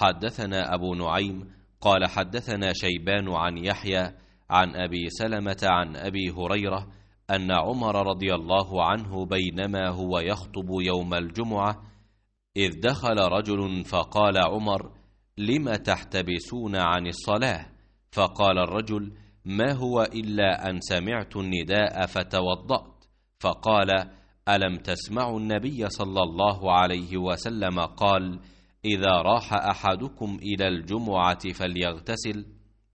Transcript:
حدثنا أبو نعيم قال حدثنا شيبان عن يحيى عن أبي سلمة عن أبي هريرة أن عمر رضي الله عنه بينما هو يخطب يوم الجمعة إذ دخل رجل فقال عمر: لم تحتبسون عن الصلاة؟ فقال الرجل: ما هو إلا أن سمعت النداء فتوضأت. فقال: ألم تسمعوا النبي صلى الله عليه وسلم قال: إذا راح أحدكم إلى الجمعة فليغتسل؟